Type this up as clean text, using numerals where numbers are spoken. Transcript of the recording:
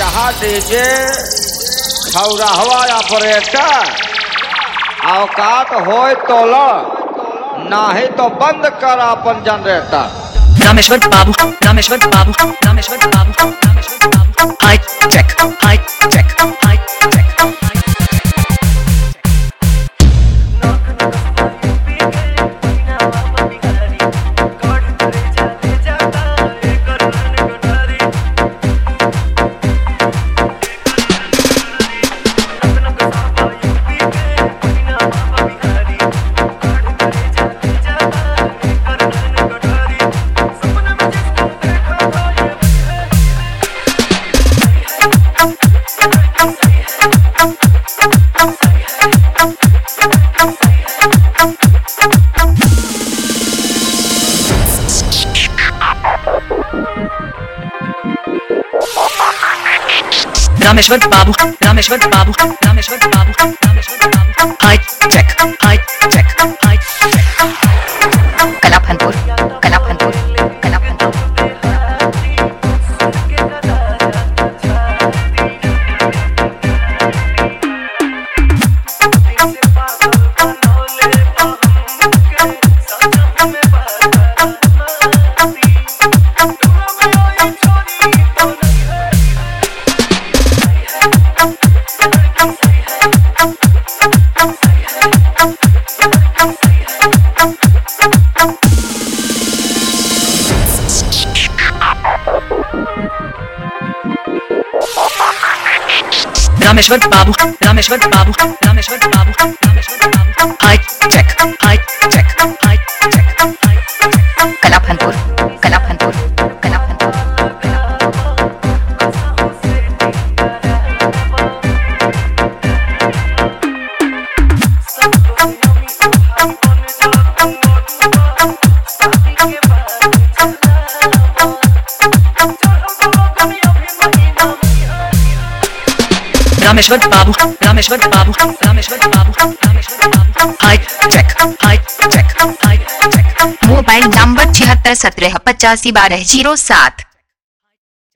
चाह दीजिए खौराहवा ऑपरेटर, औकात होए तोला, नहीं तो बंद कर अपन generator. Rameshwar Babu, Rameshwar Babu, Rameshwar Babu, Rameshwar Babu. High check, high check, high check. Rameshwar Babu, Rameshwar Babu, Rameshwar Babu, Rameshwar Babu. High check, high check, high check. Kalafanpur, Kalafanpur, Kalafanpur. Rameshwar Babu, Rameshwar Babu, Rameshwar Babu, Rameshwar Babu. High check, high check, high check. Kalafanpur, Kalafanpur, Kalafanpur. Rameshwar Babu, Rameshwar Babu, Rameshwar Babu, Rameshwar Babu. High check, high check, high check. Mobile number 76 17 85 12 07।